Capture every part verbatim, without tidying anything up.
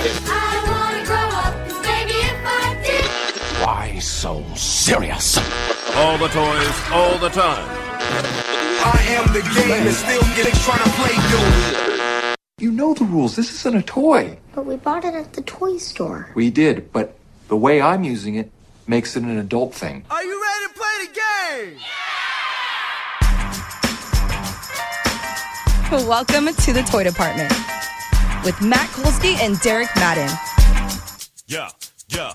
I wanna grow up, 'cause maybe if I did. Why so serious? All the toys, all the time. I am the game and still getting trying to play you. You know the rules. This isn't a toy. But we bought it at the toy store. We did, but the way I'm using it makes it an adult thing. Are you ready to play the game? Welcome to the Toy Department with Matt Kolsky and Derek Madden. Yeah, yeah.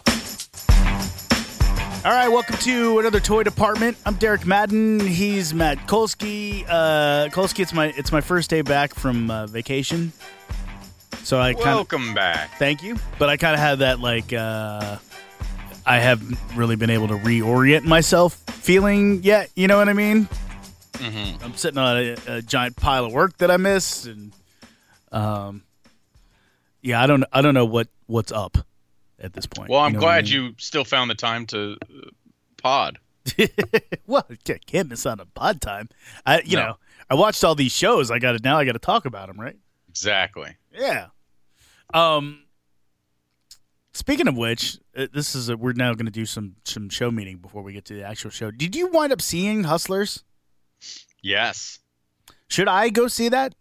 All right, welcome to another Toy Department. I'm Derek Madden. He's Matt Kolsky. Uh, Kolsky, it's my it's my first day back from uh, vacation, so I kind of welcome back. Thank you, but I kind of had that like uh, I haven't really been able to reorient myself feeling yet. You know what I mean? Mm-hmm. I'm sitting on a, a giant pile of work that I missed, and um, yeah, I don't I don't know what what's up at this point. Well, I'm you know glad I mean? you still found the time to uh, pod. Well, can't, can't miss out on pod time. I, you No. know, I watched all these shows. I got it now. I got to talk about them, right? Exactly. Yeah. Um. Speaking of which, uh, this is a, we're now going to do some some show meeting before we get to the actual show. Did you wind up seeing Hustlers? Yes. Should I go see that?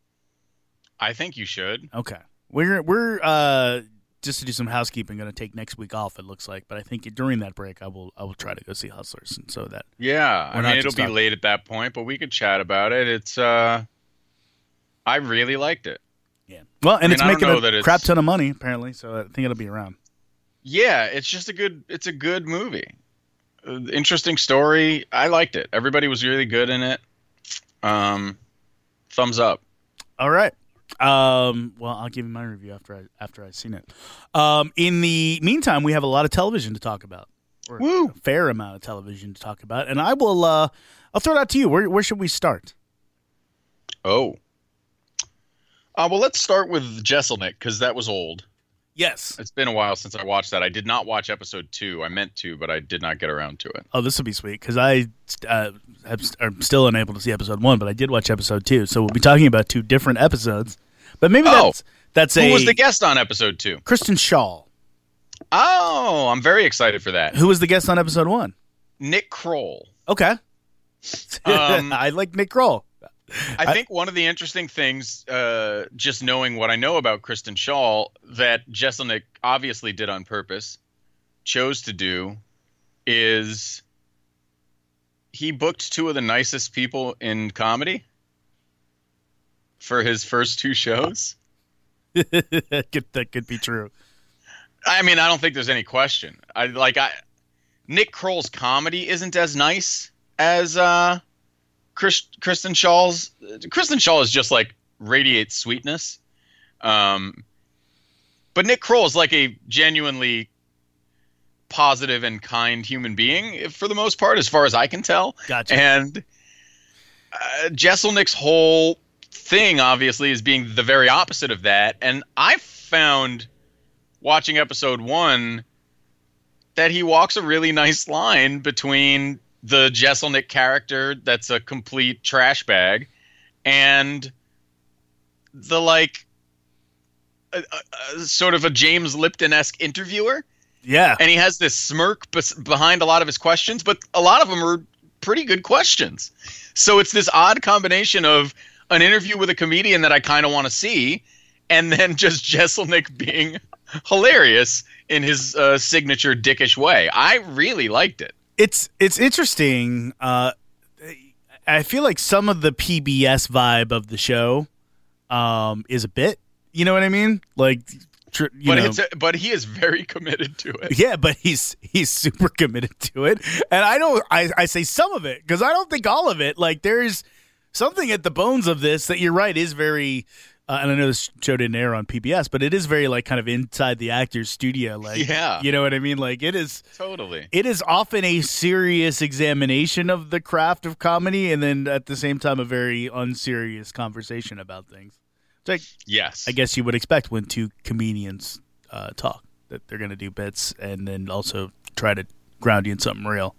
I think you should. Okay. We're we're uh just to do some housekeeping going to take next week off. It looks like, but I think during that break, I will I will try to go see Hustlers, and so that Yeah. We're I not mean, it'll just be talking- late at that point, but we could chat about it. It's uh, I really liked it. yeah. Well, and I mean, it's I don't making know a that it's- crap ton of money apparently, so I think it'll be around. Yeah, it's just a good. It's a good movie. Uh, interesting story. I liked it. Everybody was really good in it. Um, thumbs up. All right. Um, well, I'll give you my review after I after I've seen it. Um, in the meantime, we have a lot of television to talk about. Or Woo. A fair amount of television to talk about, and I will. Uh, I'll throw it out to you. Where where should we start? Oh. Uh, well, let's start with Jesselnick because that was old. Yes. It's been a while since I watched that. I did not watch episode two. I meant to, but I did not get around to it. Oh, this will be sweet because I uh, have, am still unable to see episode one, but I did watch episode two. So we'll be talking about two different episodes. But maybe Oh. that's that's Who a was the guest on episode two? Kristen Shaw. Oh, I'm very excited for that. Who was the guest on episode one? Nick Kroll. Okay. Um, I like Nick Kroll. I think one of the interesting things, uh, just knowing what I know about Kristen Shaw, that Jesselnick obviously did on purpose, chose to do, is he booked two of the nicest people in comedy for his first two shows. that, could, that could be true. I mean, I don't think there's any question. I like I Nick Kroll's comedy isn't as nice as uh, Chris, Kristen Shaw's. Kristen Shaw is just like radiates sweetness, um, but Nick Kroll is like a genuinely positive and kind human being for the most part, as far as I can tell. Gotcha. And uh, Jesselnick's whole thing, obviously, is being the very opposite of that. And I found, watching episode one, that he walks a really nice line between the Jesselnick character that's a complete trash bag and the, like, a, a, a, sort of a James Lipton-esque interviewer. Yeah. And he has this smirk bes- behind a lot of his questions, but a lot of them are pretty good questions. So it's this odd combination of an interview with a comedian that I kind of want to see, and then just Jesselnick being hilarious in his uh, signature dickish way. I really liked it. It's it's interesting. Uh, I feel like some of the P B S vibe of the show um, is a bit, you know what I mean? Like, tr- you but know. it's but he is very committed to it. Yeah, but he's he's super committed to it, and I don't. I, I say some of it because I don't think all of it. Like, there's something at the bones of this that you're right is very. Uh, and I know this show didn't air on P B S, but it is very like kind of inside the actor's studio. Like, Yeah. you know what I mean? Like, it is. Totally. It is often a serious examination of the craft of comedy, and then at the same time, a very unserious conversation about things. It's like, Yes. I guess you would expect when two comedians uh, talk that they're going to do bits and then also try to ground you in something real.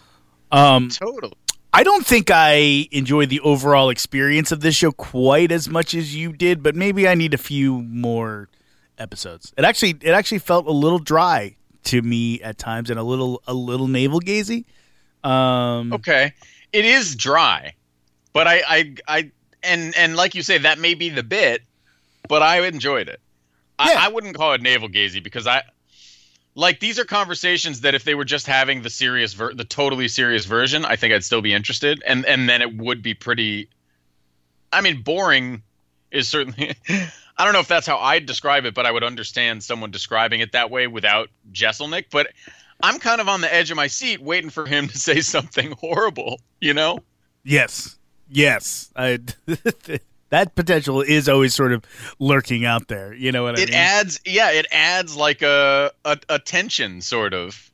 Um, Totally. I don't think I enjoyed the overall experience of this show quite as much as you did, but maybe I need a few more episodes. It actually it actually felt a little dry to me at times, and a little a little navel gazy. Um, Okay, it is dry, but I, I, I, and and like you say, that may be the bit, but I enjoyed it. Yeah. I, I wouldn't call it navel gazy because I, like, these are conversations that if they were just having the serious, ver- the totally serious version, I think I'd still be interested, and and then it would be pretty. I mean, boring is certainly. I don't know if that's how I'd describe it, but I would understand someone describing it that way without Jeselnik. But I'm kind of on the edge of my seat waiting for him to say something horrible, you know? Yes. Yes. I, that potential is always sort of lurking out there. You know what I It mean? adds, yeah, it adds like a, a, a tension, sort of.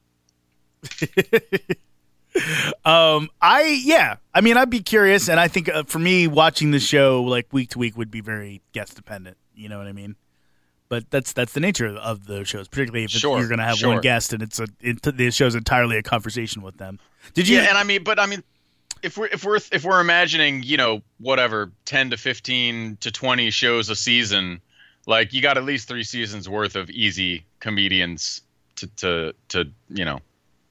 um, I, yeah. I mean, I'd be curious. And I think uh, for me, watching the show like week to week would be very guest dependent. You know what I mean? But that's that's the nature of, of the shows, particularly if it's, Sure, you're going to have sure. one guest and it's a it, the show's entirely a conversation with them. Did you? Yeah, and I mean, but I mean, if we're if we're if we're imagining, you know, whatever, ten to fifteen to twenty shows a season, like you got at least three seasons worth of easy comedians to to to you know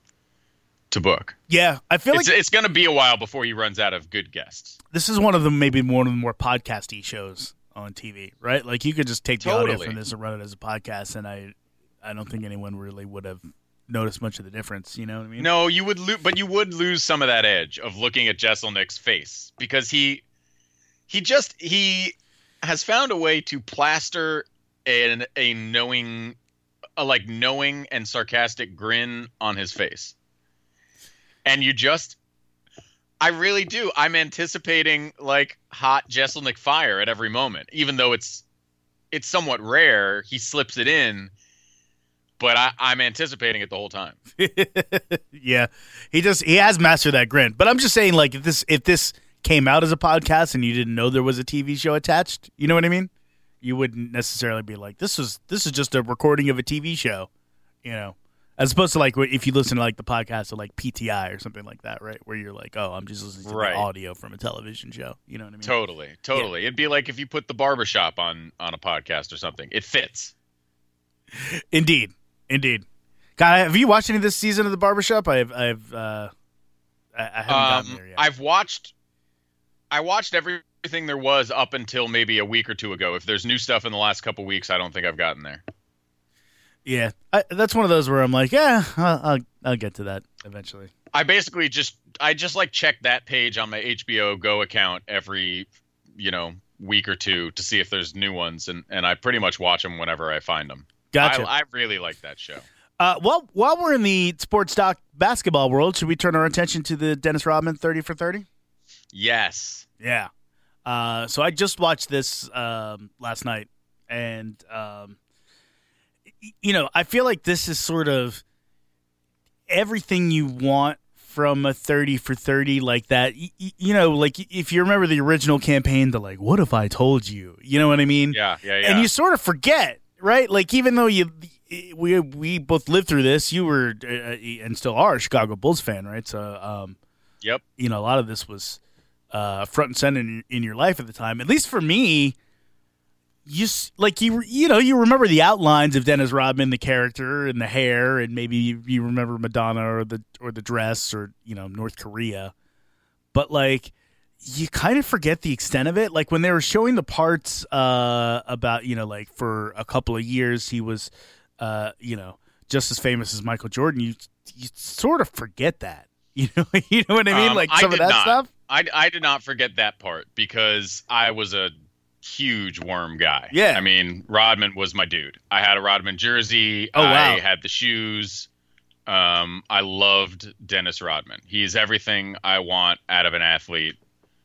to book. Yeah, I feel It's like it's going to be a while before he runs out of good guests. this is one of the maybe one of the more podcasty shows on T V, right? Like you could just take the audio Totally. from this and run it as a podcast, and I, I don't think anyone really would have noticed much of the difference. You know what I mean? No, you would lose, but you would lose some of that edge of looking at Jeselnik's face because he, he just he has found a way to plaster an a knowing, a like knowing and sarcastic grin on his face, and you just, I really do. I'm anticipating like hot Jeselnik fire at every moment, even though it's it's somewhat rare. He slips it in. But I, I'm anticipating it the whole time. Yeah, he just he has mastered that grin. But I'm just saying, like, if this if this came out as a podcast and you didn't know there was a T V show attached, you know what I mean? You wouldn't necessarily be like, this is this is just a recording of a T V show, you know, as opposed to like if you listen to like the podcast of like P T I or something like that, right? Where you're like, oh, I'm just listening to Right. the audio from a television show. You know what I mean? Totally, totally. It'd be like if you put the barbershop on on a podcast or something. It fits. Indeed, indeed. God, have you watched any of this season of The Barbershop? I've, I've, uh, I, I haven't gotten Um, there yet. I've watched, I watched everything there was up until maybe a week or two ago. If there's new stuff in the last couple weeks, I don't think I've gotten there. Yeah, I, that's one of those where I'm like, yeah, I'll, I'll, I'll get to that eventually. I basically just, I just like check that page on my H B O Go account every, you know, week or two to see if there's new ones, and and I pretty much watch them whenever I find them. Gotcha. I, I really like that show. Uh, well, while we're in the sports doc basketball world, should we turn our attention to the Dennis Rodman thirty for thirty? Yes. Yeah. Uh, so I just watched this um, last night, and um, y- you know, I feel like this is sort of everything you want from a thirty for thirty like that. Y- y- you know, like if you remember the original campaign, the like, what if I told you? You know what I mean? Yeah, yeah, yeah. And you sort of forget, right? Like even though you we we both lived through this, you were uh, and still are a Chicago Bulls fan, right? So um, Yep. you know, a lot of this was uh, front and center in, in your life at the time. At least for me, you s- like you you know you remember the outlines of Dennis Rodman, the character and the hair, and maybe you, you remember Madonna or the or the dress or you know North Korea, but like you kind of forget the extent of it. Like when they were showing the parts uh, about you know like for a couple of years he was uh, you know just as famous as Michael Jordan. You you sort of forget that. You know, you know what I mean? Um, like I some of did that not. stuff. I, I did not forget that part because I was a huge Worm guy. Yeah. I mean, Rodman was my dude. I had a Rodman jersey. Oh, wow. I had the shoes. Um, I loved Dennis Rodman. He's everything I want out of an athlete,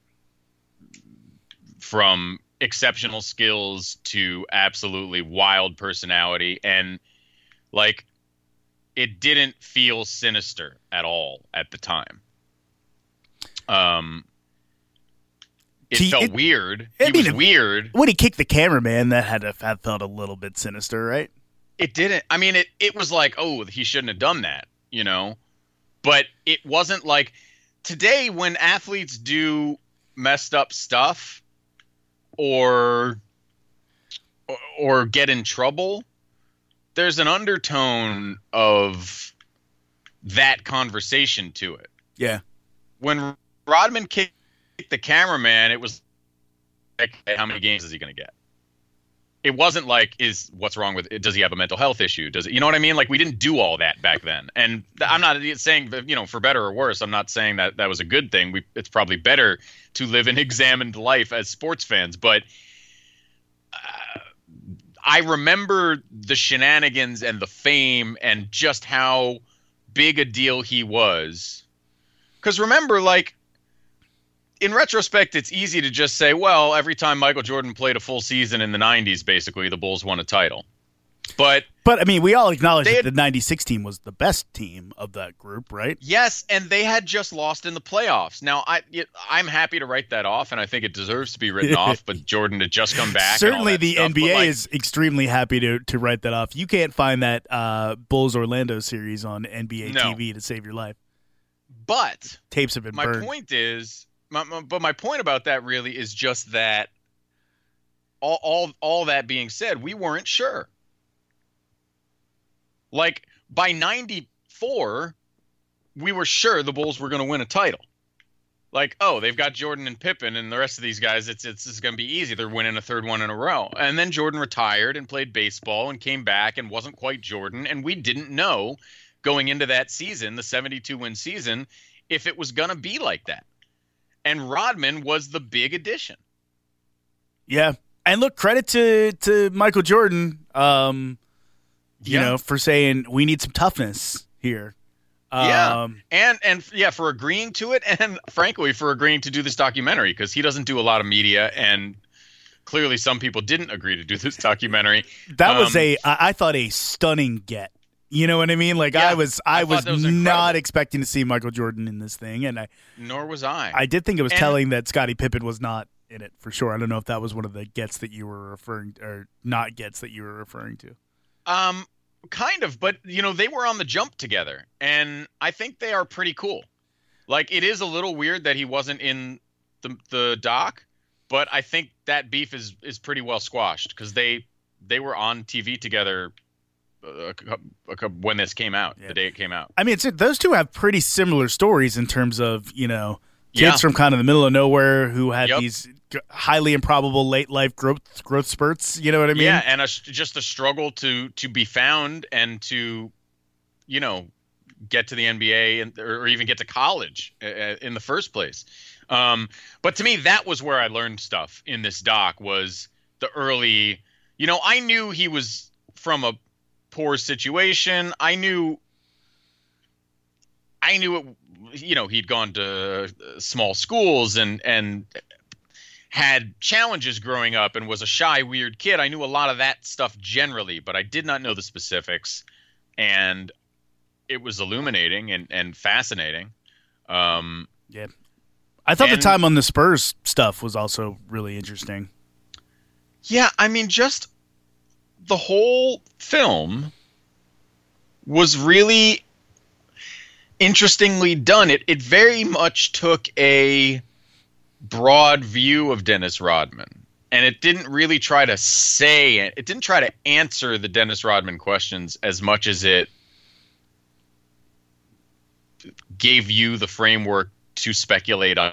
from exceptional skills to absolutely wild personality. And like, it didn't feel sinister at all at the time. Um, it He- felt it- weird. I He mean, was it- weird. When he kicked the cameraman, that had to have felt a little bit sinister, right? It didn't. I mean, it it was like, oh, he shouldn't have done that, you know. But it wasn't like today when athletes do messed up stuff, or or, or get in trouble, there's an undertone of that conversation to it. Yeah. When Rodman kicked the cameraman, it was like, how many games is he going to get? It wasn't like, is what's wrong with it? Does he have a mental health issue? Does it, you know what I mean? Like, we didn't do all that back then. And I'm not saying, you know, for better or worse, I'm not saying that that was a good thing. We, it's probably better to live an examined life as sports fans. But uh, I remember the shenanigans and the fame and just how big a deal he was. Because remember, like, in retrospect, it's easy to just say, well, every time Michael Jordan played a full season in the nineties, basically, the Bulls won a title. But But, I mean, we all acknowledge They that had- the ninety-six team was the best team of that group, right? yes, and they had just lost in the playoffs. Now, I, it- I'm happy to write that off, and I think it deserves to be written off, but Jordan had just come back. and all Certainly that the stuff, N B A but, like, is extremely happy to, to write that off. You can't find that uh, Bulls-Orlando series on N B A No. T V to save your life. But Tapes have been my burned. point is, my, my, but my point about that really is just that all, all, all that being said, we weren't sure. Like, by ninety-four, we were sure the Bulls were going to win a title. Like, oh, they've got Jordan and Pippen and the rest of these guys. It's it's, it's going to be easy. They're winning a third one in a row. And then Jordan retired and played baseball and came back and wasn't quite Jordan. And we didn't know going into that season, the seventy-two win season, if it was going to be like that. And Rodman was the big addition. Yeah. And look, credit to, to Michael Jordan, um, you Yeah. know, for saying we need some toughness here. Yeah, Um, and and yeah, for agreeing to it, and frankly, for agreeing to do this documentary, because he doesn't do a lot of media, and clearly some people didn't agree to do this documentary. That was Um, a, I I thought, a stunning get. You know what I mean? Like, Yeah, I was, I, I thought was, that was not incredible. expecting to see Michael Jordan in this thing, and I, Nor was I. I did think it was And- telling that Scottie Pippen was not in it for sure. I don't know if that was one of the gets that you were referring, or not gets that you were referring to. Um, kind of, but you know, they were on the jump together, and I think they are pretty cool. Like, it is a little weird that he wasn't in the the doc, but I think that beef is is pretty well squashed because they they were on T V together uh, a cou- a cou- when this came out, Yeah. the day it came out. I mean, it's those two have pretty similar stories in terms of, you know, kids Yeah. from kind of the middle of nowhere who had Yep. these g- highly improbable late life growth growth spurts. You know what I mean? Yeah, and a, just a struggle to to be found and to, you know, get to the N B A and or even get to college uh, in the first place. Um, but to me, that was where I learned stuff in this doc. Was the early, you know, I knew he was from a poor situation. I knew, I knew it. You know, he'd gone to uh, small schools and and. had challenges growing up and was a shy, weird kid. I knew a lot of that stuff generally, but I did not know the specifics, and it was illuminating and, and fascinating. Um, Yeah. I thought And- the time on the Spurs stuff was also really interesting. yeah, I mean, just the whole film was really interestingly done. It it very much took a broad view of Dennis Rodman, and it didn't really try to say it. It didn't try to answer the Dennis Rodman questions as much as it gave you the framework to speculate on.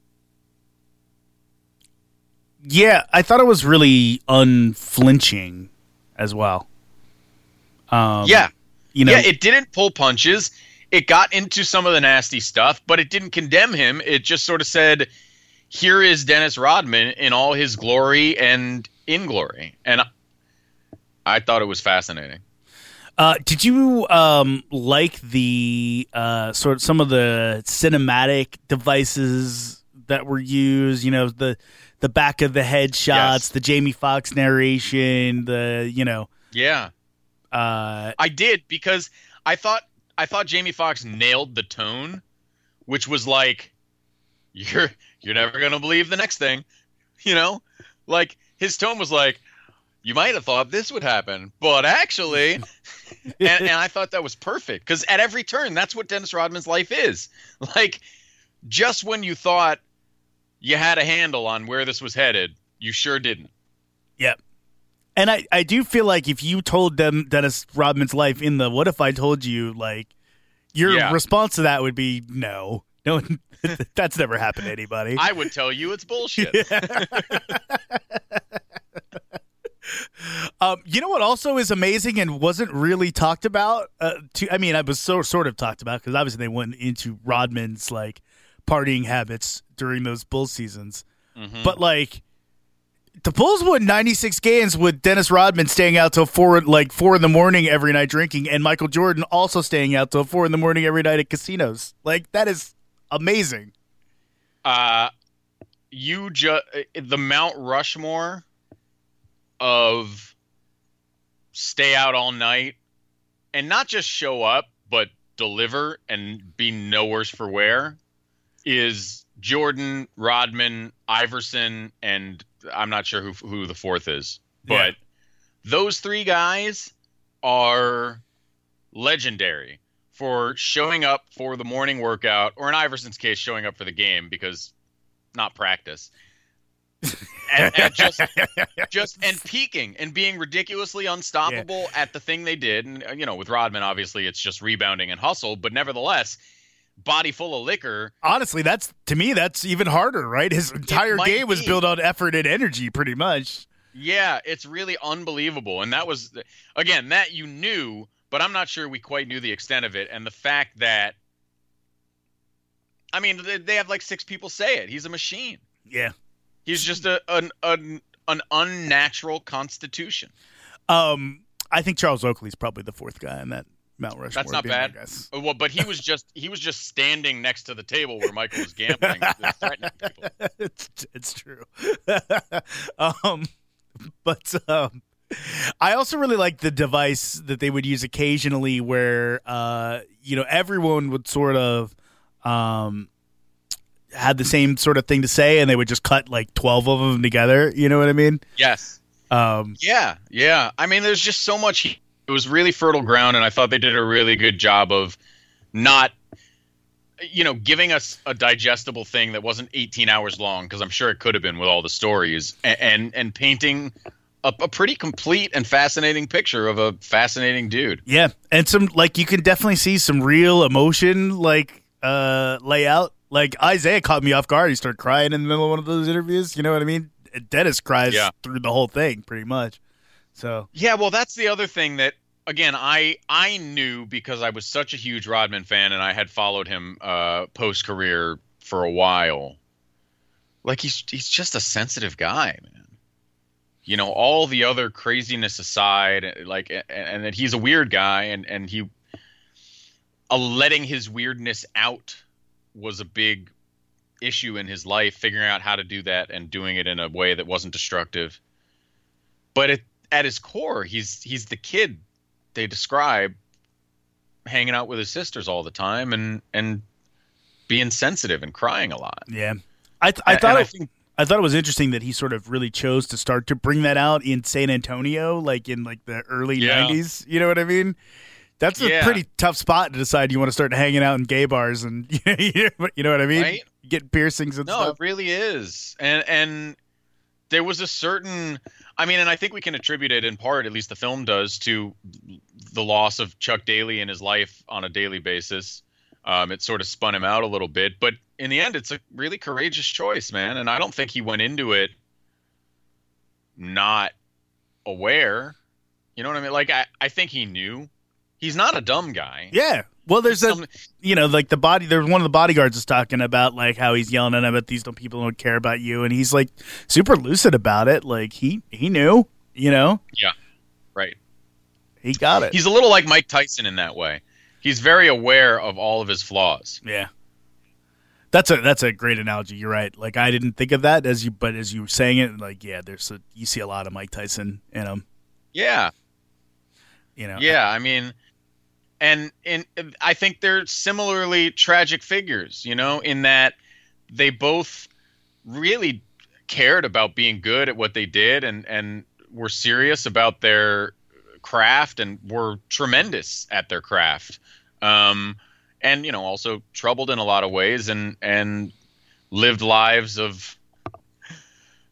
Yeah, I thought it was really unflinching as well. Um, yeah, you know, yeah, it didn't pull punches. It got into some of the nasty stuff, but it didn't condemn him. It just sort of said, here is Dennis Rodman in all his glory and inglory. And I, I thought it was fascinating. Uh, did you um, like the uh, sort of some of the cinematic devices that were used? You know, the the back of the head shots, Yes. the Jamie Foxx narration, the you know, Yeah, uh, I did, because I thought I thought Jamie Foxx nailed the tone, which was like, you're you're never gonna believe the next thing, you know, like his tone was like, you might have thought this would happen, but actually, and, and I thought that was perfect, because at every turn, that's what Dennis Rodman's life is. Like, just when you thought you had a handle on where this was headed, you sure didn't. Yep. And I, I do feel like if you told them Dennis Rodman's life in the What If I Told You, like, your Yeah. response response to that would be no. No, that's never happened to anybody. I would tell you it's bullshit. Um, you know what also is amazing and wasn't really talked about? Uh, to, I mean, I was so sort of talked about because obviously they went into Rodman's like partying habits during those Bulls seasons. Mm-hmm. But like the Bulls won ninety-six games with Dennis Rodman staying out till four, like four in the morning every night drinking, and Michael Jordan also staying out till four in the morning every night at casinos. Like that is amazing. Uh, you just the Mount Rushmore of stay out all night and not just show up but deliver and be no worse for wear is Jordan, Rodman, Iverson, and I'm not sure who who the fourth is, but Yeah. those three guys are legendary for showing up for the morning workout, or in Iverson's case, showing up for the game because not practice. and, and just, just and peaking and being ridiculously unstoppable at the thing they did. And uh, you know, with Rodman, obviously, it's just rebounding and hustle, but nevertheless, body full of liquor. Honestly, that's to me that's even harder, right? His entire might game was be. built on effort and energy, pretty much. Yeah, it's really unbelievable. And that was, again, that you knew, but I'm not sure we quite knew the extent of it. And the fact that, I mean, they- they have like six people say it. He's a machine. Yeah. He's just a an an, an unnatural constitution. Um, I think Charles Oakley's probably the fourth guy in that Mount Rushmore. That's not being, I bad. guess. Uh, Well, but he was just he was just standing next to the table where Michael was gambling, threatening people. it's it's true. um, but um, I also really like the device that they would use occasionally, where uh, you know, everyone would sort of um. had the same sort of thing to say, and they would just cut like twelve of them together. You know what I mean? Yes. Um, Yeah, yeah. I mean, there's just so much. It was really fertile ground, and I thought they did a really good job of not, you know, giving us a digestible thing that wasn't eighteen hours long, because I'm sure it could have been with all the stories, and and, and painting a, a pretty complete and fascinating picture of a fascinating dude. yeah, and some like you can definitely see some real emotion like uh, layout. Like Isaiah caught me off guard. He started crying in the middle of one of those interviews. You know what I mean? Dennis cries Yeah. through the whole thing, pretty much. So Yeah, well, that's the other thing that, again, I I knew because I was such a huge Rodman fan and I had followed him uh, post career for a while. Like he's he's just a sensitive guy, man. You know, all the other craziness aside, like, and, and that he's a weird guy, and and he, uh, letting his weirdness out was a big issue in his life, figuring out how to do that and doing it in a way that wasn't destructive. But it, at his core, he's he's the kid they describe hanging out with his sisters all the time and and being sensitive and crying a lot. yeah, I th- I And- thought and I it, think- I thought it was interesting that he sort of really chose to start to bring that out in San Antonio, like in like the early Yeah. nineties. You know what I mean? That's a Yeah. pretty tough spot to decide you want to start hanging out in gay bars and you know what I mean? Right? Get piercings and No, stuff. it really is. And and there was a certain, I mean, and I think we can attribute it in part, at least the film does, to the loss of Chuck Daly in his life on a daily basis. Um, it sort of spun him out a little bit, but in the end, it's a really courageous choice, man. And I don't think he went into it not aware. You know what I mean? Like, I, I think he knew. He's not a dumb guy. Yeah. Well, there's a, Some- you know, like the body, there's one of the bodyguards is talking about like how he's yelling at him, but these don't, people don't care about you. And he's like super lucid about it. Like he, he knew, you know, Yeah, right. he got it. He's a little like Mike Tyson in that way. He's very aware of all of his flaws. Yeah. That's a, that's a great analogy. You're right. Like I didn't think of that as you, but as you were saying it, like, yeah, there's a, you see a lot of Mike Tyson in him, Yeah. you know? Yeah, I mean, and in I think they're similarly tragic figures, you know, in that they both really cared about being good at what they did and and were serious about their craft and were tremendous at their craft. Um, and you know, also troubled in a lot of ways and and lived lives of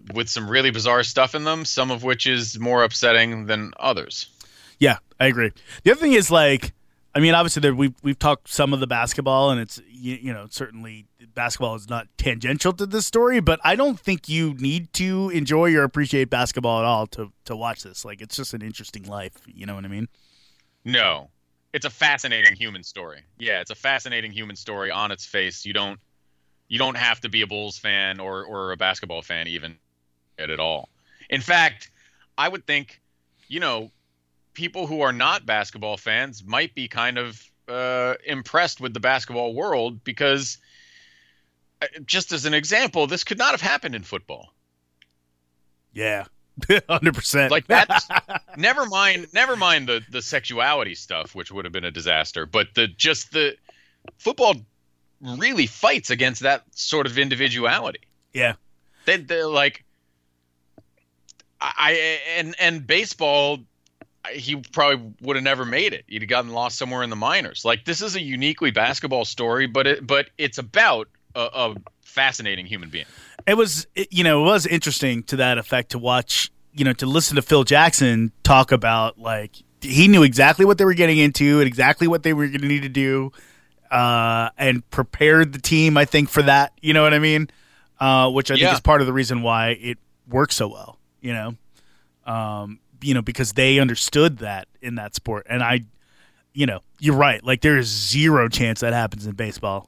with some really bizarre stuff in them, some of which is more upsetting than others. Yeah, I agree. The other thing is, like, I mean, obviously there, we've we've talked some of the basketball, and it's you, you know certainly basketball is not tangential to this story, but I don't think you need to enjoy or appreciate basketball at all to to watch this. Like, it's just an interesting life. You know what I mean? No, it's a fascinating human story. Yeah, it's a fascinating human story on its face. You don't you don't have to be a Bulls fan or or a basketball fan even at all. In fact, I would think, you know, people who are not basketball fans might be kind of uh, impressed with the basketball world because, uh, just as an example, this could not have happened in football. Yeah, one hundred percent. Like that. never mind. Never mind the the sexuality stuff, which would have been a disaster. But the just the football really fights against that sort of individuality. Yeah, they they're like I, I and and baseball. He probably would have never made it. He'd have gotten lost somewhere in the minors. Like, this is a uniquely basketball story, but it but it's about a, a fascinating human being. It was, it, you know, it was interesting to that effect to watch, you know, to listen to Phil Jackson talk about, like, he knew exactly what they were getting into and exactly what they were going to need to do, uh, and prepared the team, I think, for that. You know what I mean? Uh, which I yeah. think is part of the reason why it works so well. You know. Um, you know, because they understood that in that sport. And I, you know, you're right. Like, there is zero chance that happens in baseball.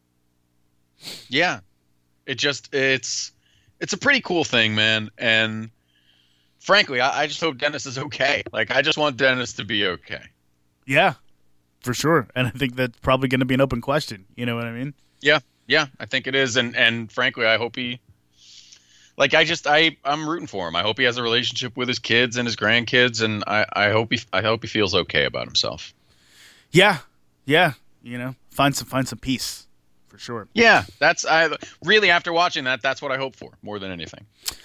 Yeah. It just, it's, it's a pretty cool thing, man. And frankly, I, I just hope Dennis is okay. Like, I just want Dennis to be okay. Yeah, for sure. And I think that's probably going to be an open question. You know what I mean? Yeah. Yeah, I think it is. And, and frankly, I hope he, Like I just I I'm rooting for him. I hope he has a relationship with his kids and his grandkids, and I, I hope he I hope he feels okay about himself. Yeah, yeah, you know, find some find some peace for sure. Yeah, that's I really after watching that, that's what I hope for more than anything.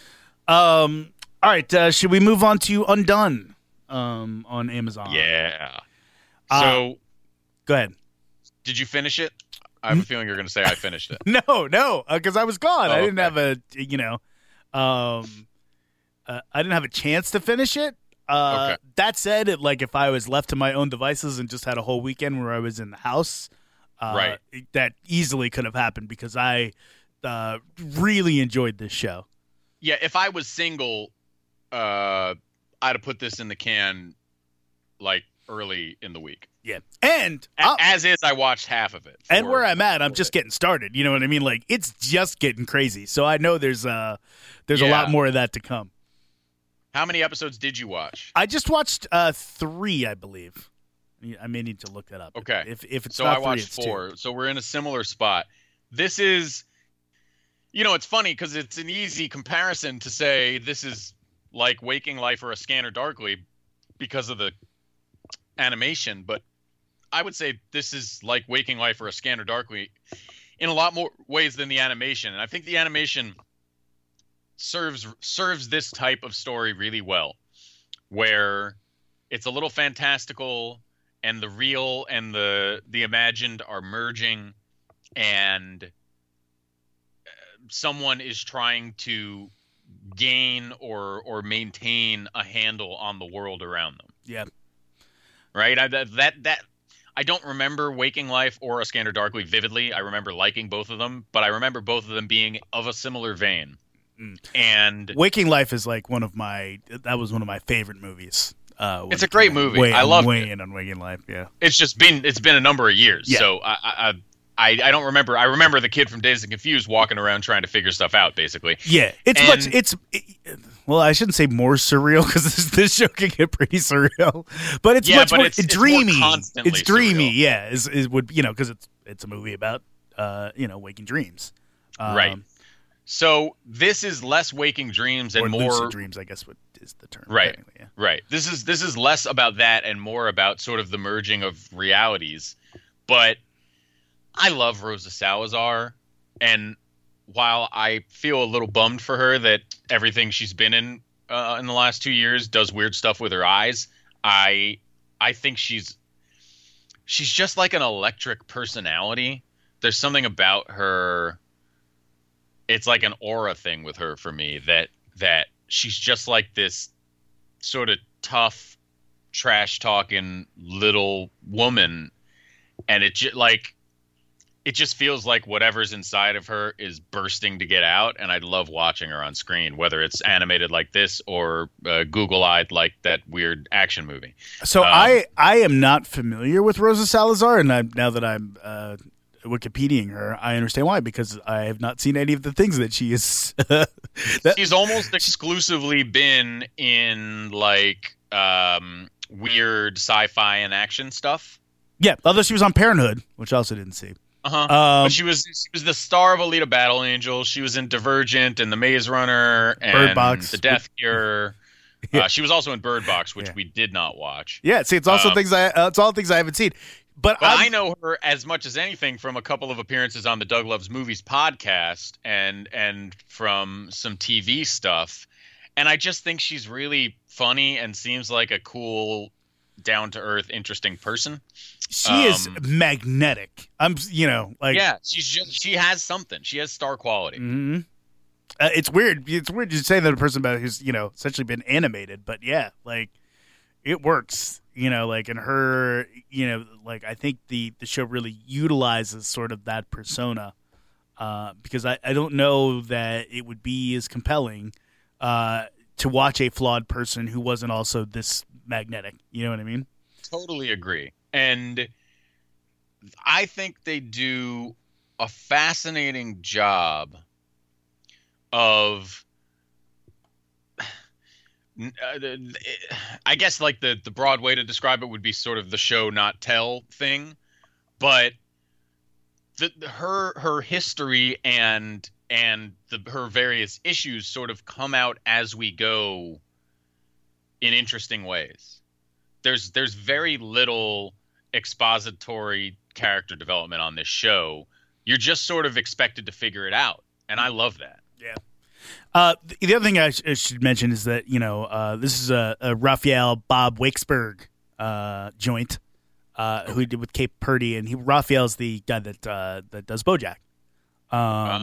Um, all right, uh, should we move on to Undone um, on Amazon? Yeah. Uh, So, go ahead. Did you finish it? I have a feeling you're going to say I finished it. No, no, because uh, I was gone. Oh, I didn't okay. have a you know. Um, uh, I didn't have a chance to finish it. Uh, Okay. That said, it, like if I was left to my own devices and just had a whole weekend where I was in the house, uh, Right. it- that easily could have happened because I uh, really enjoyed this show. Yeah, if I was single, uh, I'd have put this in the can like early in the week. Yeah, and A- uh, As is, I watched half of it. and for- where I'm at, I'm for just it. getting started. You know what I mean? Like it's just getting crazy. So I know there's uh there's a Yeah. lot more of that to come. How many episodes did you watch? I just watched uh three, I believe. I may need to look that up. Okay. If if it's so not I watched three, it's four. two. So we're in a similar spot. This is, you know, it's funny because it's an easy comparison to say this is like Waking Life or A Scanner Darkly because of the animation, but I would say this is like Waking Life or A Scanner Darkly in a lot more ways than the animation. And I think the animation serves serves this type of story really well, where it's a little fantastical and the real and the the imagined are merging, and someone is trying to gain or or maintain a handle on the world around them. Yeah. Right? I, that that that I don't remember Waking Life or A Scanner Darkly vividly. I remember liking both of them, but I remember both of them being of a similar vein. Mm. And Waking Life is like one of my that was one of my favorite movies. Uh, when It's a it great came out. movie. Way, I I'm loved way it. in on Waking Life. Yeah. it's just been it's been a number of years. Yeah. So I, I I I don't remember. I remember the kid from Dazed and Confused walking around trying to figure stuff out, basically. Yeah, it's And- much. It's it, well, I shouldn't say more surreal because this, this show can get pretty surreal, but it's Yeah, much but more it's- it's more dreamy. constantly It's dreamy. surreal. Yeah, is is would you know because it's it's a movie about uh you know waking dreams. Um, Right. So this is less waking dreams and or more lucid dreams, I guess what is the term. Right. technically, Yeah. Right. This is this is less about that and more about sort of the merging of realities. But I love Rosa Salazar, and while I feel a little bummed for her that everything she's been in uh, in the last two years does weird stuff with her eyes, I I think she's she's just like an electric personality. There's something about her. It's like an aura thing with her for me that that she's just like this sort of tough, trash talking little woman, and it just like it just feels like whatever's inside of her is bursting to get out, and I love watching her on screen, whether it's animated like this or uh, Google-eyed like that weird action movie. So Um, I I am not familiar with Rosa Salazar, and I'm, now that I'm uh, Wikipediaing her, I understand why, because I have not seen any of the things that she is. that, She's almost exclusively been in like um, weird sci-fi and action stuff. yeah, although she was on Parenthood, which I also didn't see. Uh-huh. Um, but she was she was the star of Alita Battle Angel. She was in Divergent and The Maze Runner and Bird Box. The Death Cure. Yeah. Uh, she was also in Bird Box, which Yeah. we did not watch. Yeah, see, it's also Um, things I uh, it's all things I haven't seen. But, But I'm- I know her as much as anything from a couple of appearances on the Doug Loves Movies podcast and and from some T V stuff. And I just think she's really funny and seems like a cool, down-to-earth, interesting person. she is um, magnetic. I'm, you know, like Yeah, she's just she has something. She has star quality. mhm. Uh, it's weird. It's weird to say that a person about who's, you know, essentially been animated, but yeah, like it works. You know, like in her, you know, like I think the the show really utilizes sort of that persona, uh, because I I don't know that it would be as compelling uh, to watch a flawed person who wasn't also this magnetic. You know what I mean? Totally agree. And I think they do a fascinating job of uh, I guess like the the broad way to describe it would be sort of the show not tell thing, but the, the- her her history and and the her various issues sort of come out as we go in interesting ways. There's there's very little expository character development on this show. You're just sort of expected to figure it out, and I love that. Yeah. Uh, the, the other thing I, sh- I should mention is that, you know, uh, this is a, a Raphael Bob Wakesberg uh, joint uh, who he did with Cape Purdy, and he Raphael's the guy that uh, that does BoJack. Um,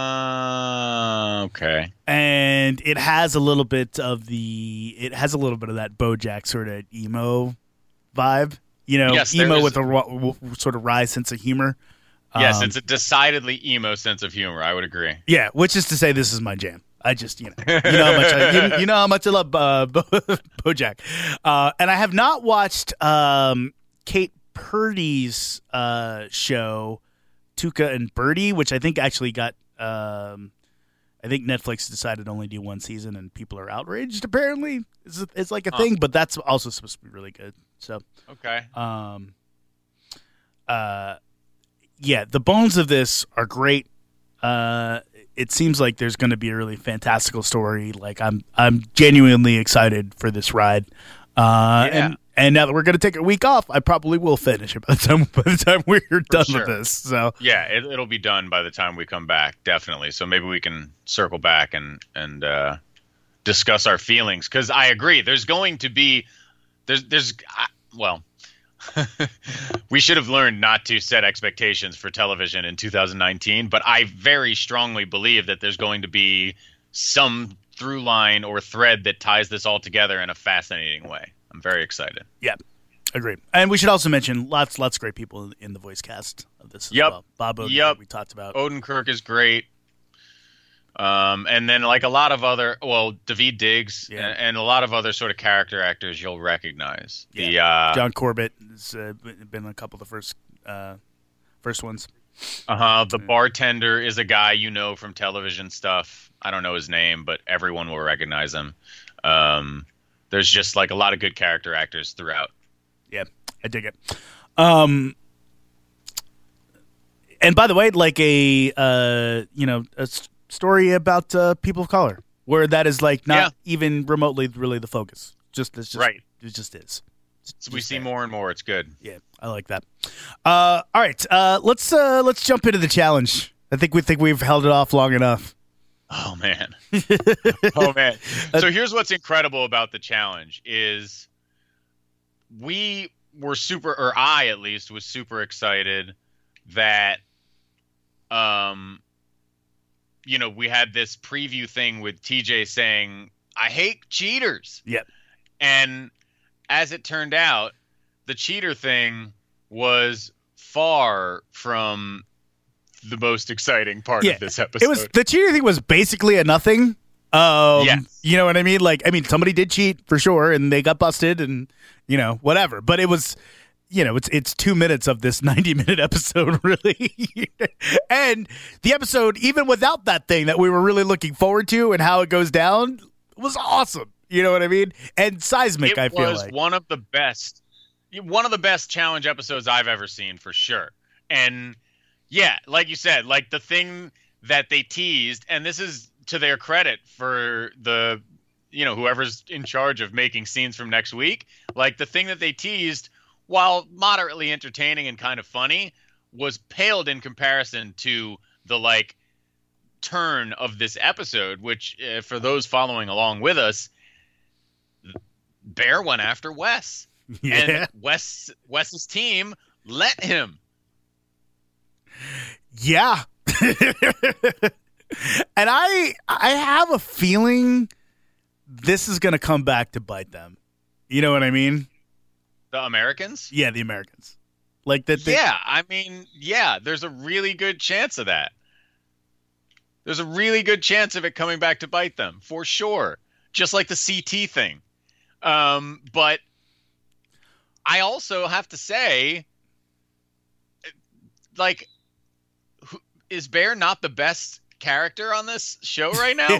Uh, okay. and it has a little bit of the it has a little bit of that BoJack sort of emo vibe, you know, Yes, there emo is- with a ro- w- sort of wry sense of humor. Yes, Um, it's a decidedly emo sense of humor. I would agree. Yeah, which is to say, this is my jam. I just, you know, you know how much I, you, you know how much I love uh, Bo- BoJack, uh, and I have not watched um, Kate Purdy's uh, show, Tuca and Birdie, which I think actually got. Um, I think Netflix decided to only do one season, and people are outraged. Apparently, it's, it's like a Huh. thing, but that's also supposed to be really good. So, Okay. um, uh, yeah, the bones of this are great. Uh, it seems like there's going to be a really fantastical story. Like I'm, I'm genuinely excited for this ride. Uh, Yeah. and and now that we're going to take a week off, I probably will finish it by the time by the time we're done sure. with this. So Yeah, it, it'll be done by the time we come back, definitely. So maybe we can circle back and and uh, discuss our feelings, because I agree. There's going to be there's there's I, well. We should have learned not to set expectations for television in two thousand nineteen, but I very strongly believe that there's going to be some through line or thread that ties this all together in a fascinating way. I'm very excited. yeah, agree. And we should also mention lots lots of great people in, in the voice cast of this as Yep. well. Bob Odenkirk, Yep. we talked about. Odenkirk is great. Um, and then like a lot of other, well, Daveed Diggs Yeah. and, and a lot of other sort of character actors you'll recognize. The uh, John Corbett has uh, been a couple of the first uh, first ones. uh-huh, the bartender is a guy you know from television stuff. I don't know his name, but everyone will recognize him. Um, there's just like a lot of good character actors throughout. Yeah, I dig it. Um, and by the way, like a uh, you know a s- story about uh, people of color, where that is like not Yeah. even remotely really the focus. Just it's just Right. It just is. So we Just see there. more and more. It's good. Yeah, I like that. Uh, all right, uh, let's uh, let's jump into the challenge. I think we think we've held it off long enough. Oh man. oh man. So here's what's incredible about the challenge is we were super, or I at least was super excited that um you know, we had this preview thing with T J saying, I hate cheaters. Yep. And as it turned out, the cheater thing was far from the most exciting part Yeah. of this episode. It was the cheating thing was basically a nothing. Um, Yes. You know what I mean? Like, I mean, somebody did cheat for sure, and they got busted, and you know, whatever. But it was, you know, it's it's two minutes of this ninety minute episode, really. And the episode, even without that thing that we were really looking forward to, and how it goes down, was awesome. You know what I mean? And seismic, it I feel was like one of the best, one of the best challenge episodes I've ever seen for sure. And yeah, like you said, like the thing that they teased, and this is to their credit for the, you know, whoever's in charge of making scenes from next week, like the thing that they teased, while moderately entertaining and kind of funny, was paled in comparison to the like turn of this episode, which uh, for those following along with us, Bear went after Wes. yeah. And Wes Wes's team let him. Yeah. And I I have a feeling this is going to come back to bite them. You know what I mean? The Americans? Yeah, the Americans. Like that. They, Yeah, I mean, yeah, there's a really good chance of that. There's a really good chance of it coming back to bite them, for sure. Just like the C T thing. Um, but I also have to say, like, who, is Bear not the best character on this show right now?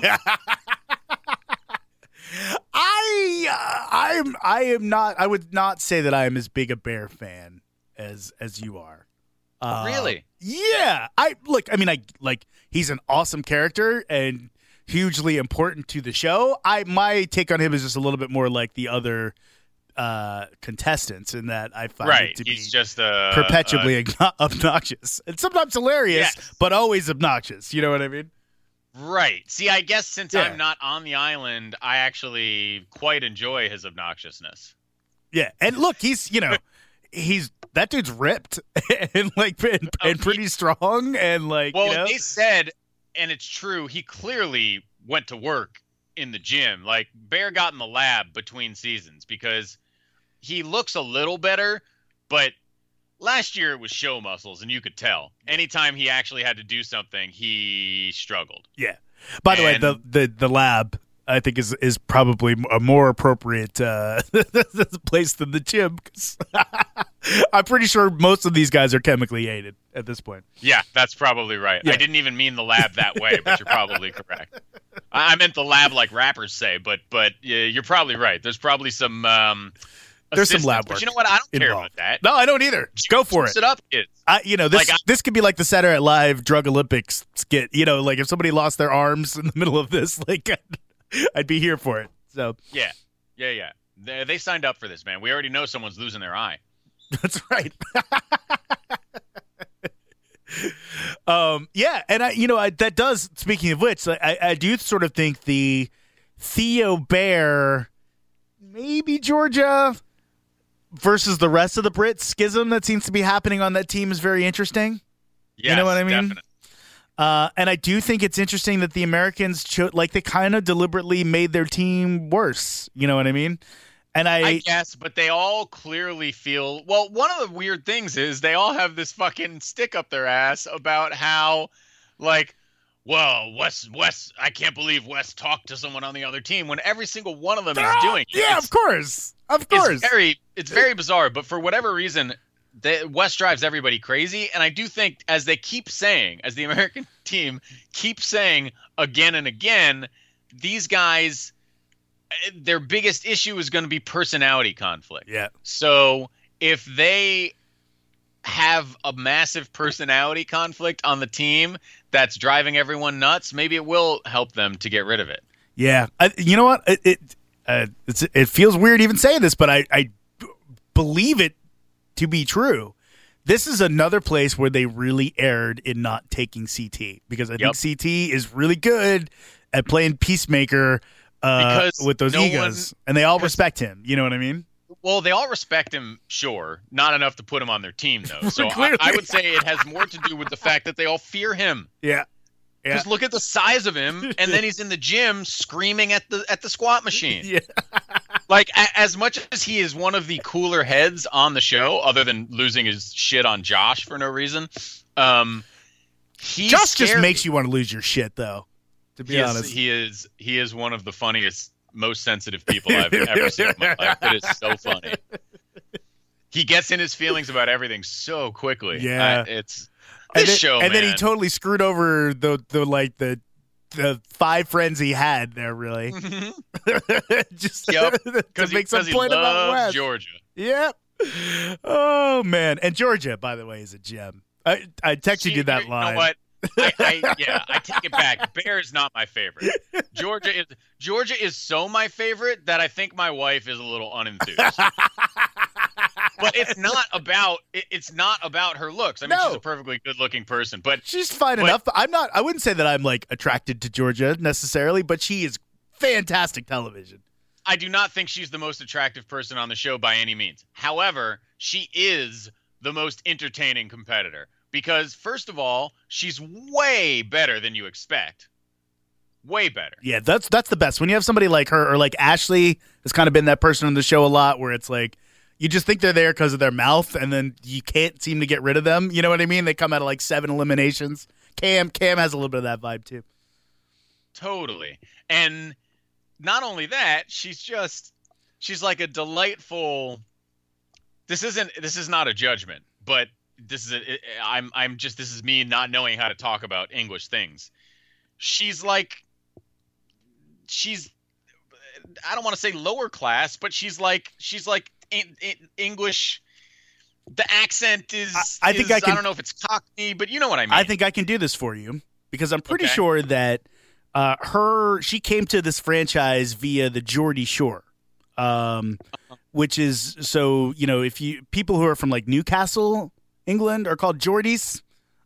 I uh, I am I am not I would not say that I am as big a Bear fan as as you are. Uh, Really? Yeah. I look, I mean I like he's an awesome character and hugely important to the show. I my take on him is just a little bit more like the other uh, contestants in that I find Right. it to He's be just a perpetually a- obno- obnoxious and sometimes hilarious, Yes. but always obnoxious. You know what I mean? Right. See, I guess since Yeah. I'm not on the island, I actually quite enjoy his obnoxiousness. Yeah, and look, he's you know, he's that dude's ripped and like and, Oh, and pretty strong and like Well, you know? they said, and it's true, he clearly went to work in the gym. Like, Bear got in the lab between seasons because he looks a little better, but last year it was show muscles, and you could tell. Anytime he actually had to do something, he struggled. Yeah. By the way, And- the, the the lab I think is is probably a more appropriate uh, place than the gym. 'Cause I'm pretty sure most of these guys are chemically aided at this point. Yeah, that's probably right. Yeah. I didn't even mean the lab that way, but you're probably correct. I I meant the lab like rappers say, but but yeah, you're probably right. There's probably some um, There's some assistance, lab but work you know what? I don't care involved. about that. No, I don't either. Go for Juice it. it up, kids. I, you know, this Like, I- this could be like the Saturday Night Live Drug Olympics skit. You know, like if somebody lost their arms in the middle of this, like I'd, I'd be here for it. So Yeah, yeah, yeah. They, they signed up for this, man. We already know someone's losing their eye. that's right. um, yeah, and I, you know, I, that does. Speaking of which, I, I do sort of think the Theo Bear, maybe Georgia versus the rest of the Brits schism that seems to be happening on that team is very interesting. Yes, know what I mean? Definitely. Uh, and I do think it's interesting that the Americans cho- like they kind of deliberately made their team worse. You know what I mean? And I, I guess, but they all clearly feel. Well, one of the weird things is they all have this fucking stick up their ass about how, like, well, Wes, Wes, I can't believe Wes talked to someone on the other team when every single one of them is doing it. yeah, It's- of course, of course. It's very, it's very bizarre, but for whatever reason, the, Wes drives everybody crazy, and I do think, as they keep saying, as the American team keeps saying again and again, these guys, their biggest issue is going to be personality conflict. Yeah. So if they have a massive personality conflict on the team that's driving everyone nuts, maybe it will help them to get rid of it. Yeah, I, you know what? It it, uh, it's, it feels weird even saying this, but I, I believe it to be true. This is another place where they really erred in not taking C T because I Yep. think C T is really good at playing peacemaker uh, Because with those no egos, one- and they all because- respect him. You know what I mean? Well, they all respect him, sure. Not enough to put him on their team, though. So I, Clearly. I would say it has more to do with the fact that they all fear him. Yeah. Yeah. Just look at the size of him, and then he's in the gym screaming at the at the squat machine. Yeah. Like, a, as much as he is one of the cooler heads on the show, other than losing his shit on Josh for no reason, um, he Josh just scared makes me. you want to lose your shit, though. To be He is, honest, he is he is one of the funniest, most sensitive people I've ever seen in my life. It is so funny. He gets in his feelings about everything so quickly. Yeah. I, it's and this then, show, and then he man. totally screwed over the the like the the five friends he had there. Really, just Yep. to Because make some he point about loves West. Georgia. Yep. Oh man, and Georgia, by the way, is a gem. I I texted She- you that you line. know what? I, I, yeah, I take it back. Bear is not my favorite. Georgia is Georgia is so my favorite that I think my wife is a little unenthused. But it's not about it, it's not about her looks. I mean, No. she's a perfectly good-looking person, but She's fine But- enough. I'm not. I wouldn't say that I'm like attracted to Georgia necessarily, but she is fantastic television. I do not think she's the most attractive person on the show by any means. However, she is the most entertaining competitor because, first of all, she's way better than you expect. Way better. Yeah, that's that's the best. When you have somebody like her or like Ashley has kind of been that person on the show a lot where it's like you just think they're there because of their mouth and then you can't seem to get rid of them. You know what I mean? They come out of like seven eliminations. Cam Cam has a little bit of that vibe too. Totally. And not only that, she's just she's like a delightful This isn't this is not a judgment, but this is a, I'm I'm just this is me not knowing how to talk about English things. She's like she's I don't want to say lower class, but she's like she's like in, in English. The accent is I- I think is- I can- I don't know if it's Cockney, but you know what I mean. I think I can do this for you because I'm pretty Okay. sure that uh, her she came to this franchise via the Geordie Shore, um, which is so you know if you people who are from like Newcastle, England, are called Geordies,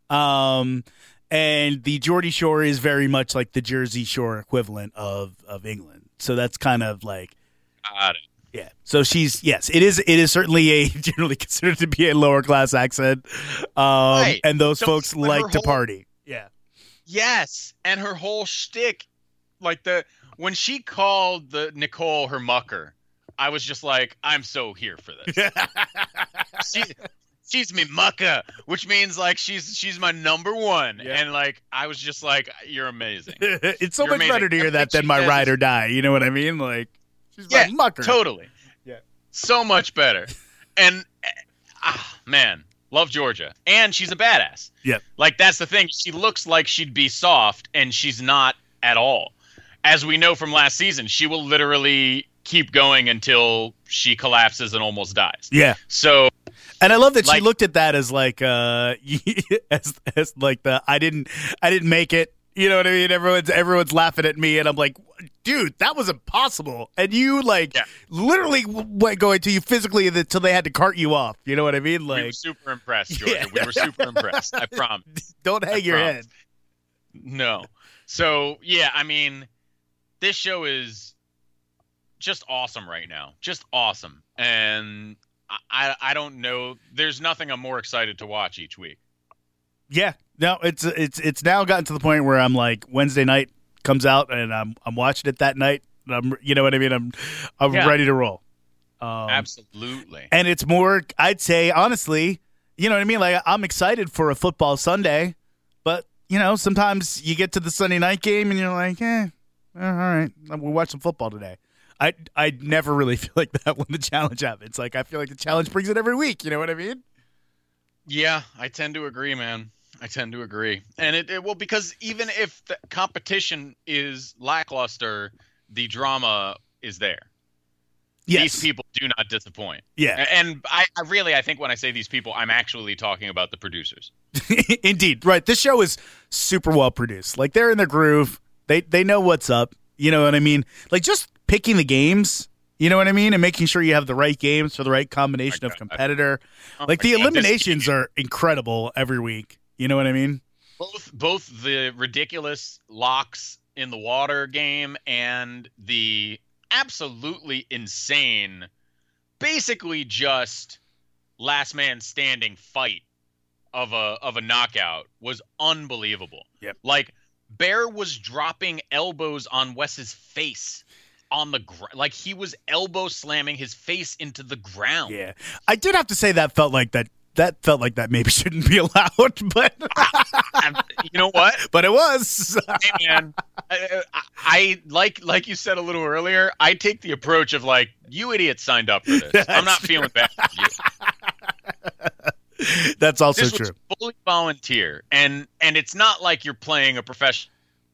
um, and the Geordie Shore is very much like the Jersey Shore equivalent of of England. So that's kind of like Got it. yeah. So she's yes, it is. It is certainly a generally considered to be a lower class accent, um, Right. and those So folks when like her to whole- party. Yeah. Yes, and her whole shtick, like the when she called the Nicole her mucker, I was just like, I'm so here for this. she, she's me mucker, which means like she's she's my number one, Yeah. and like I was just like, you're amazing. It's so You're much amazing. better to hear that Everything than she my says ride is- or die. You know what I mean? Like, she's Yeah, my mucker. totally. Yeah. So much better, and eh, ah, man, love Georgia, and she's a badass. Yep. Like that's the thing. She looks like she'd be soft, and she's not at all. As we know from last season, she will literally keep going until she collapses and almost dies. Yeah. So And I love that she Like- looked at that as like uh as as like the I didn't I didn't make it. You know what I mean? Everyone's everyone's laughing at me, and I'm like, dude, that was impossible. And you like Yeah. literally went going to you physically until they had to cart you off. You know what I mean? we were Like, super impressed, Georgia. Yeah. We were super impressed. I promise. don't hang your promise. head. No. So yeah, I mean, this show is just awesome right now. Just awesome. And I, I I don't know. There's nothing I'm more excited to watch each week. Yeah, no, it's it's it's now gotten to the point where I'm like Wednesday night comes out and I'm I'm watching it that night. And I'm you know what I mean. I'm I'm Yeah. ready to roll. Um, Absolutely. And it's more, I'd say, honestly, you know what I mean. Like I'm excited for a football Sunday, but you know sometimes you get to the Sunday night game and you're like, eh, all right, we'll watch some football today. I I never really feel like that when the challenge happens. Like I feel like the challenge brings it every week. You know what I mean? Yeah, I tend to agree, man. I tend to agree. And it, it well because even if the competition is lackluster, the drama is there. Yes. These people do not disappoint. Yeah. A- And I, I really, I think when I say these people, I'm actually talking about the producers. Indeed. Right. This show is super well produced. Like they're in their groove. They they know what's up. You know what I mean? Like just picking the games, you know what I mean? And making sure you have the right games for the right combination Oh of my God. competitor. Oh Like my the God, this- eliminations are incredible every week. You know what I mean? Both both the ridiculous locks in the water game and the absolutely insane, basically just last man standing fight of a of a knockout was unbelievable. Yep. Like Bear was dropping elbows on Wes's face on the ground. Like he was elbow slamming his face into the ground. Yeah. I did have to say that felt like that that felt like that maybe shouldn't be allowed, but you know what? But it was. Hey man, I, I, I like like you said a little earlier, I take the approach of like, you idiots signed up for this. That's I'm not true. feeling bad for you. That's also This true. was fully volunteer, and and it's not like you're playing a professional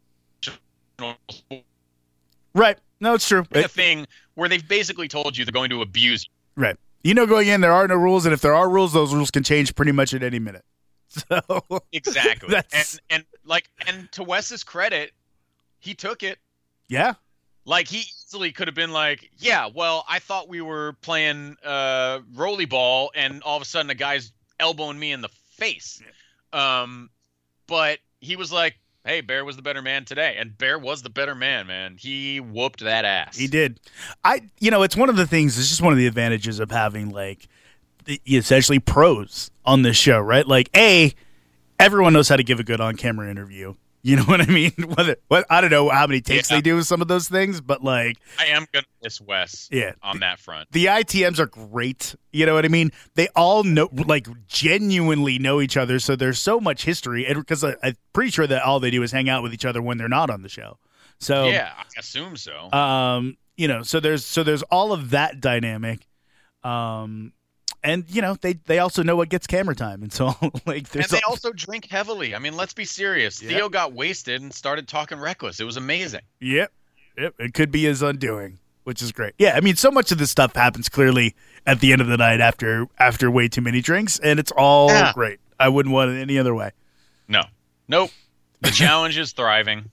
Right. No, it's true. a It- thing where they've basically told you they're going to abuse you. right. You know, going in, there are no rules, and if there are rules, those rules can change pretty much at any minute. So Exactly. That's- And and like and to Wes's credit, he took it. yeah. Like he easily could have been like, yeah, well, I thought we were playing uh rolly ball, and all of a sudden a guy's elbowing me in the face. Um, but he was like, hey, Bear was the better man today, and Bear was the better man, man. He whooped that ass. He did. I, you know, it's one of the things. It's just one of the advantages of having like the, essentially pros on this show, right? Like, a, everyone knows how to give a good on-camera interview. You know what I mean? Whether, what I don't know how many takes Yeah. they do with some of those things, but like, I am gonna miss Wes. Yeah. on that front. the I T Ms are great. You know what I mean? They all know, like, genuinely know each other. So there's so much history, because I'm pretty sure that all they do is hang out with each other when they're not on the show. So Yeah, I assume so. Um, you know, so there's so there's all of that dynamic, um, and you know they they also know what gets camera time, and so like and there's they all- also drink heavily. I mean, let's be serious. Yeah. Theo got wasted and started talking reckless. It was amazing. yep yep it could be his undoing, which is great. Yeah, I mean, so much of this stuff happens clearly at the end of the night after after way too many drinks, and it's all Yeah. great. I wouldn't want it any other way. No, nope. The challenge is thriving.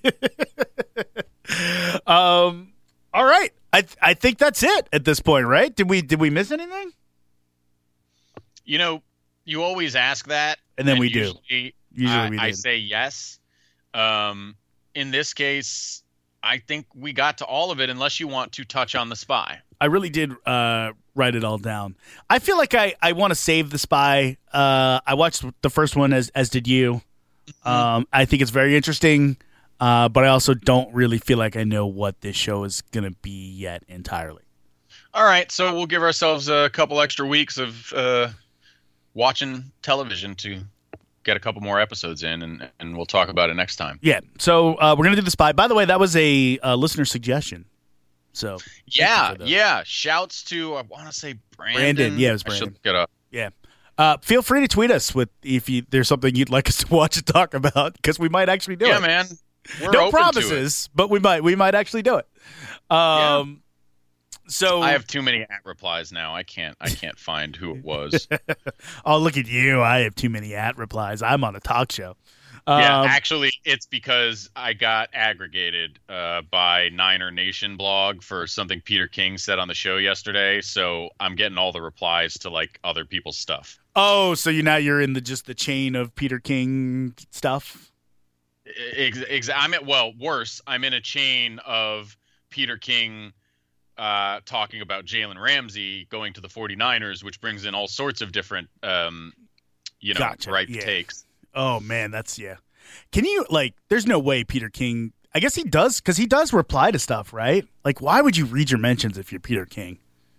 Um, all right, I I think that's it at this point, right? Did we did we miss anything? You know, you always ask that, And then we do. usually, Usually I, we I did. say yes. Um, in this case, I think we got to all of it, unless you want to touch on the spy. I really did uh, write it all down. I feel like I, I want to save the spy. Uh, I watched the first one as as did you. Um, I think it's very interesting, uh, but I also don't really feel like I know what this show is going to be yet entirely. All right, so we'll give ourselves a couple extra weeks of uh, watching television to get a couple more episodes in, and, and we'll talk about it next time. Yeah, so uh, we're going to do the spy. By the way, that was a uh, listener suggestion. So Yeah, for the- yeah. Shouts to, I want to say Brandon. Brandon, yeah, it was I should Brandon. look it up. yeah. Uh, feel free to tweet us with if you, there's something you'd like us to watch and talk about, because we might actually do Yeah, it. man. We're no open promises, but we might we might actually do it. Um, So to it. I have too many at replies now. I can't. I can't find who it was. oh, look at you! I have too many at replies. I'm on a talk show. Yeah, Um, actually, it's because I got aggregated uh, by Niner Nation blog for something Peter King said on the show yesterday. So I'm getting all the replies to like other people's stuff. oh, so you now you're in the just the chain of Peter King stuff. Ex- ex- I'm at well, worse. I'm in a chain of Peter King uh, talking about Jalen Ramsey going to the 49ers, which brings in all sorts of different, um, you know, Gotcha, ripe yeah. takes. Oh man, that's yeah. Can you like? There's no way Peter King. I guess he does because he does reply to stuff, right? Like, why would you read your mentions if you're Peter King?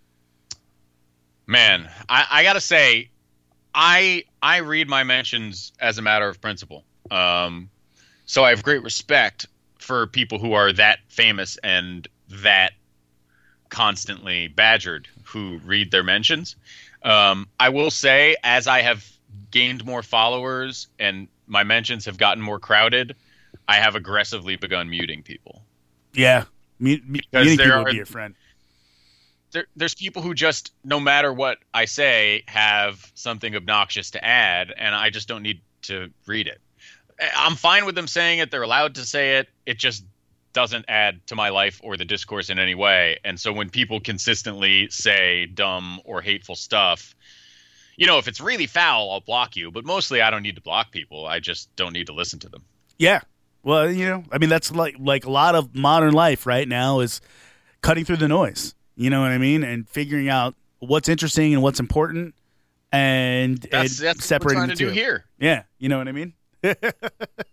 Man, I, I gotta say, I I read my mentions as a matter of principle. Um, so I have great respect for people who are that famous and that constantly badgered who read their mentions. Um, I will say, as I have gained more followers and my mentions have gotten more crowded, I have aggressively begun muting people. Yeah, me, me, Because muting there people would are- be your friend. There, there's people who just, no matter what I say, have something obnoxious to add, and I just don't need to read it. I'm fine with them saying it. They're allowed to say it. It just doesn't add to my life or the discourse in any way. And so when people consistently say dumb or hateful stuff, you know, if it's really foul, I'll block you. But mostly I don't need to block people. I just don't need to listen to them. Yeah. Well, you know, I mean, that's like like a lot of modern life right now is cutting through the noise. You know what I mean? And figuring out what's interesting and what's important, and, That's, and that's what we're separating trying the to do two. here. Yeah, you know what I mean?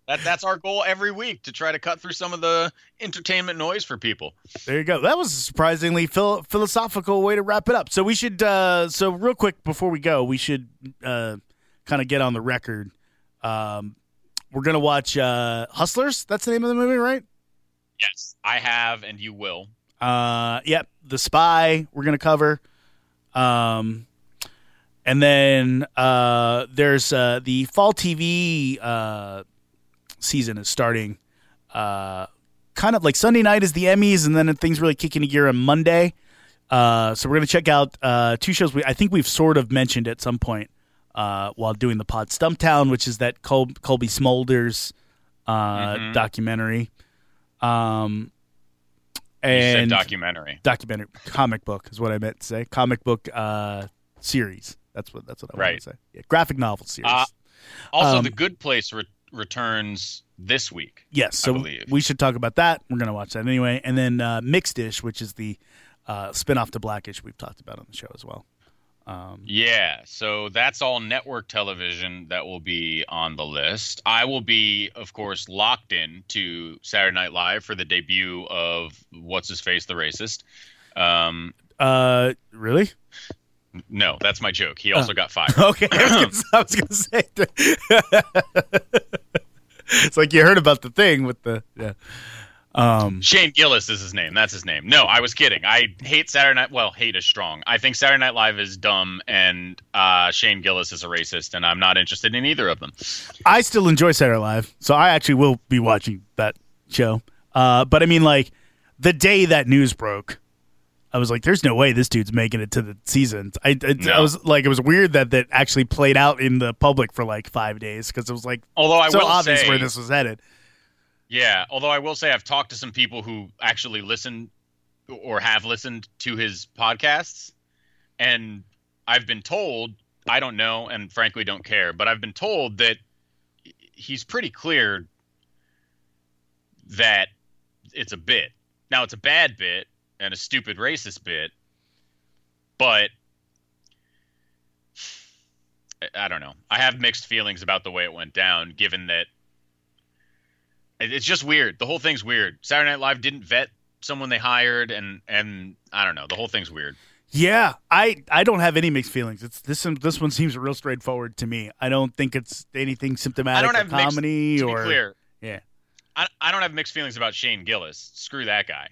That that's our goal every week, to try to cut through some of the entertainment noise for people. There you go. That was a surprisingly phil- philosophical way to wrap it up. So we should, uh, so real quick before we go, we should uh, kind of get on the record. Um, we're going to watch uh, Hustlers. That's the name of the movie, right? Yes, I have, and you will. Uh, yep. The Spy we're going to cover. Um, and then uh, there's uh, the fall T V uh, season is starting. Uh, kind of like Sunday night is the Emmys, and then things really kick into gear on Monday. Uh, so we're going to check out uh, two shows we I think we've sort of mentioned at some point uh, while doing the pod. Stumptown, which is that Col- Colby Smulders uh, Mhm. documentary. Um, You and said documentary. documentary comic book is what I meant to say. Comic book uh, series. That's what that's what I wanted Right. to say. Yeah, graphic novel series. Uh, Also, Um, The Good Place re- returns this week. yes, so I believe. we should talk about that. We're gonna watch that anyway, and then uh, Mixed-ish, which is the uh, spinoff to Blackish we've talked about on the show as well. Um, Yeah, so that's all network television that will be on the list. I will be, of course, locked in to Saturday Night Live for the debut of What's His Face, the Racist. Um, uh, really? no, that's my joke. He also got fired. Okay, I was gonna, I was gonna say. It's like you heard about the thing with the yeah. Um, Shane Gillis is his name. That's his name. No, I was kidding. I hate Saturday Night. Well, hate is strong. I think Saturday Night Live is dumb, and uh, Shane Gillis is a racist, and I'm not interested in either of them. I still enjoy Saturday Night Live, so I actually will be watching that show. Uh, but I mean, like the day that news broke, I was like, "There's no way this dude's making it to the season." I, I, No. I was like, it was weird that that actually played out in the public for like five days because it was like Although I so will obvious say, where this was headed. Yeah, although I will say I've talked to some people who actually listen or have listened to his podcasts, and I've been told, I don't know, and frankly don't care, but I've been told that he's pretty clear that it's a bit. Now, it's a bad bit and a stupid racist bit, but I don't know. I have mixed feelings about the way it went down, given that it's just weird. The whole thing's weird. Saturday Night Live didn't vet someone they hired, and and I don't know. The whole thing's weird. Yeah, I, I don't have any mixed feelings. It's this one- this one seems real straightforward to me. I don't think it's anything symptomatic I don't of have mixed, comedy to or be clear. yeah. I I don't have mixed feelings about Shane Gillis. Screw that guy.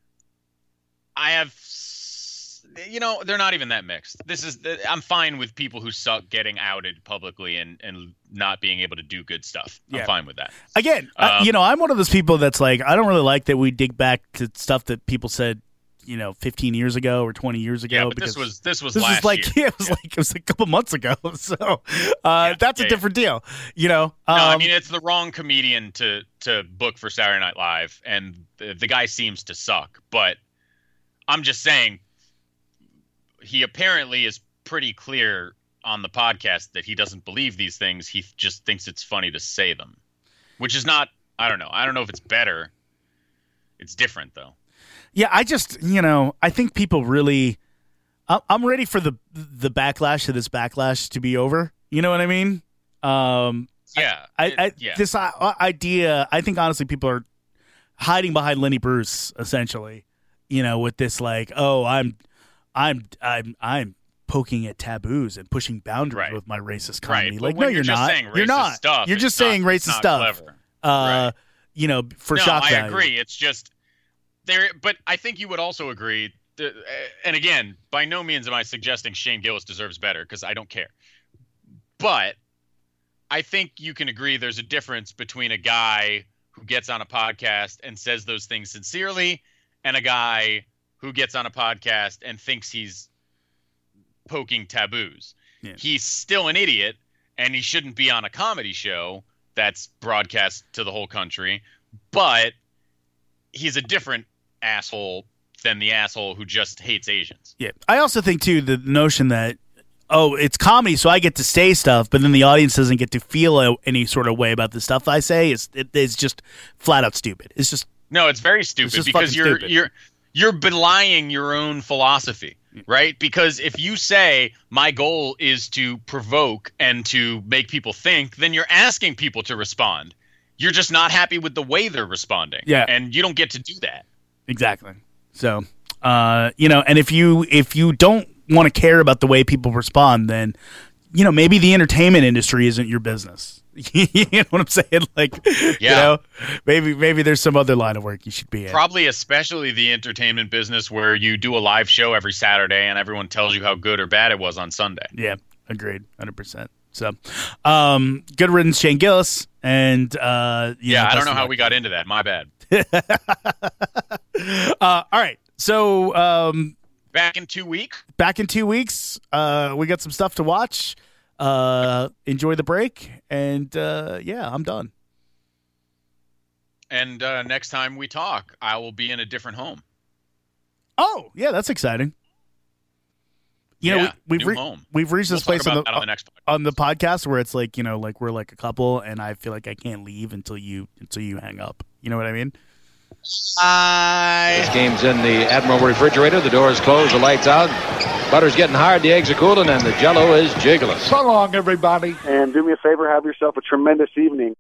I have, s- you know, they're not even that mixed. This is I'm fine with people who suck getting outed publicly and and not being able to do good stuff. I'm Yeah. fine with that. Again, I- Um, you know, I'm one of those people that's like, I don't really like that we dig back to stuff that people said, you know, fifteen years ago or twenty years ago. Yeah, but because this was this was this last was like, year. yeah, it was like it was a couple months ago. So uh, Yeah, that's yeah, a yeah. different deal, you know. Um, No, I mean it's the wrong comedian to to book for Saturday Night Live, and the, the guy seems to suck. But I'm just saying, he apparently is pretty clear on the podcast that he doesn't believe these things. He just thinks it's funny to say them, which is not. I don't know. I don't know if it's better. It's different though. yeah, I just, you know, I think people really. I- I'm ready for the the backlash to this backlash to be over. You know what I mean? Um, Yeah. I, it- I yeah. this uh, idea, I think honestly, people are hiding behind Lenny Bruce essentially. You know, with this like, oh, I'm, I'm, I'm, I'm poking at taboos and pushing boundaries Right. with my racist Right, comedy. but Like, when no, you're you're, just not. saying You're racist not. stuff, You're it's just not- saying it's racist not stuff. clever. Uh, Right. you know, for no, shock I value. agree. It's just there, but I think you would also agree. That, and again, by no means am I suggesting Shane Gillis deserves better because I don't care. But I think you can agree there's a difference between a guy who gets on a podcast and says those things sincerely, and a guy who gets on a podcast and thinks he's poking taboos. Yeah. He's still an idiot, and he shouldn't be on a comedy show that's broadcast to the whole country, but he's a different asshole than the asshole who just hates Asians. Yeah. I also think too the notion that oh, it's comedy, so I get to say stuff, but then the audience doesn't get to feel a, any sort of way about the stuff I say. Is it, it's just flat out stupid. It's just No, it's very stupid just because fucking you're stupid. you're you're belying your own philosophy, right? Because if you say my goal is to provoke and to make people think, then you're asking people to respond. You're just not happy with the way they're responding. Yeah. And you don't get to do that. Exactly. So, uh, you know, and if you if you don't want to care about the way people respond, then, you know, maybe the entertainment industry isn't your business. You know what I'm saying? Like, Yeah. you know, maybe maybe there's some other line of work you should be in. Probably especially the entertainment business where you do a live show every Saturday and everyone tells you how good or bad it was on Sunday. Yeah, agreed, one hundred percent. So, um, good riddance, Shane Gillis, and uh, you Yeah, know, I don't best know of how luck. we got into that. My bad. uh, all right, so um, Back in two weeks. back in two weeks, uh, we got some stuff to watch. Uh, enjoy the break, and uh, yeah, I'm done. And uh, next time we talk, I will be in a different home. Oh, yeah, that's exciting. You know, Yeah, we, we've new re- home. we've reached We'll this talk place on about the, that on the next podcast. on the podcast where it's like, you know, like we're like a couple, and I feel like I can't leave until you until you hang up. You know what I mean? I This game's in the Admiral refrigerator. The door is closed. The lights out. Butter's getting hard. The eggs are cooling, and the Jello is jiggling. So long, everybody. And do me a favor, have yourself a tremendous evening.